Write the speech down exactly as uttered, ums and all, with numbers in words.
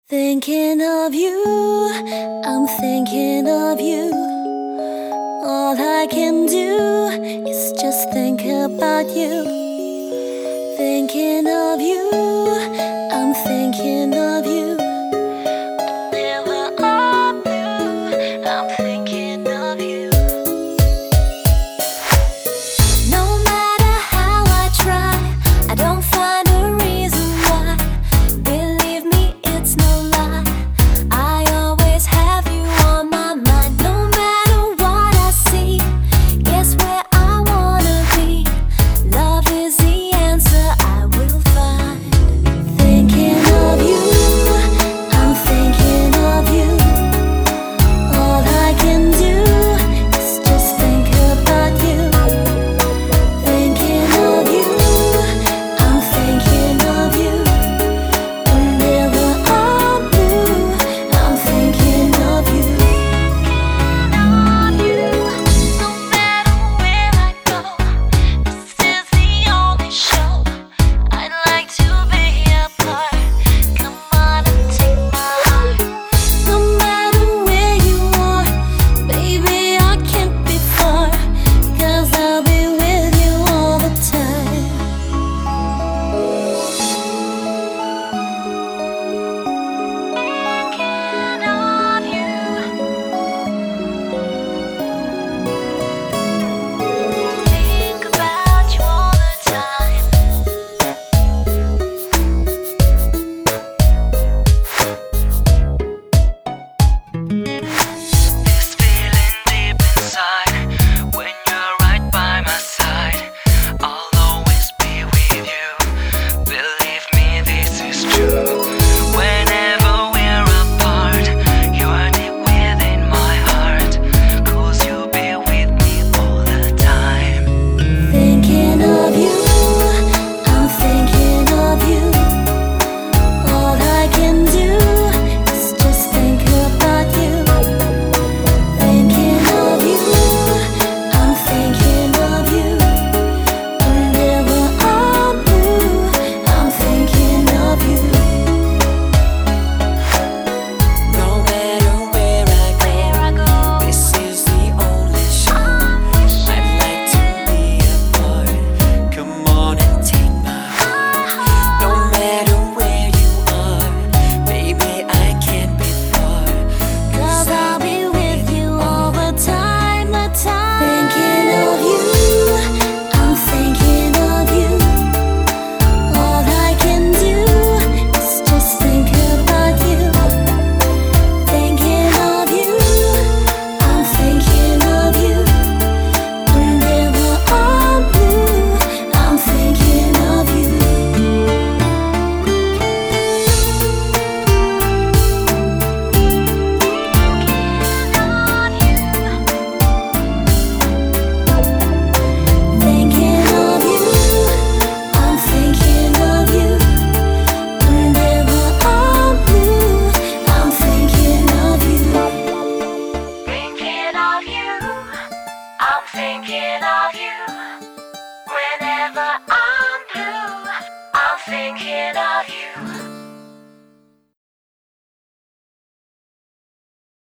Thinking of you, I'm thinking of you. All I can do is just think about you. Thinking of you, I'm thinking of you. Whenever I'm blue, I'm thinking of you. No matter how I try, I don't find a reason why. Believe me, it's no